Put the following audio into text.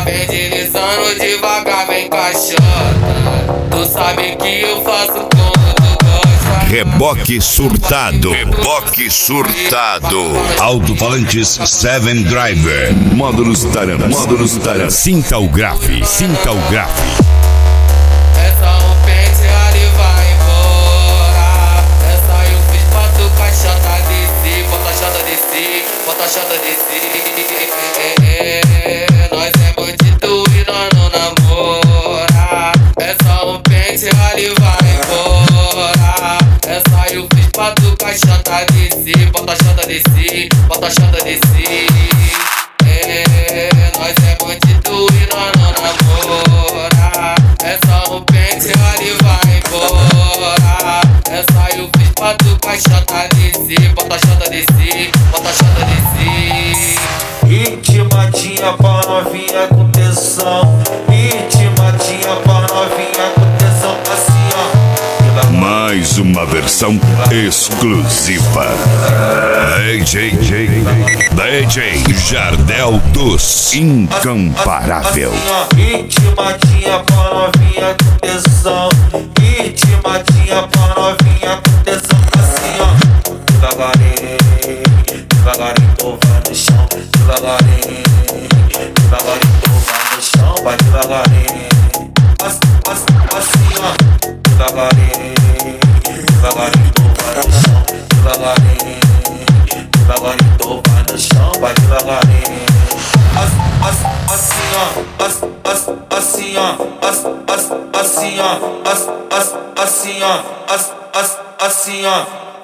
vem deslizando devagar, vem caixota. Tu sabe que eu faço quando tu gosta. Reboque surtado. Reboque surtado. Alto-falantes 7 Driver. Módulos Taram. Módulos Taram. Sinta o grave. Sinta o grave. Essa o pente ali vai embora. Essa eu fiz pra tu caixota descer. Bota a chata descer. Bota a chata descer. Nós é bandido e nós não namora. Essa o pente ali vai embora. Essa eu fiz pra tu caixota descer. Bota a chata descer. Bota a chata descer. Nós é bandido e nós não namora. Essa o pente ali vai embora. Essa eu fiz pra tu caixota descer. Bota a chata descer. Bota a chata descer. Intimadinha pra novinha com tesão. Intimadinha pra novinha com tesão. Assim ó. Mais uma versão exclusiva. DJ Jardel dos Incomparável. Intimadinha pra novinha com tesão. Intimadinha pra novinha com tesão. Assim ó. Devagarinho, devagarinho tu vai no chão. Devagarinho, devagarinho tu vai no chão. Vai devagarinho. Assim ó. Devagarinho, devagarinho tu vai no chão. Devagarinho, devagarinho tu vai no chão. Vai devagarinho. Assim ó. Assim ó. Assim ó. Assim ó. Assim ó.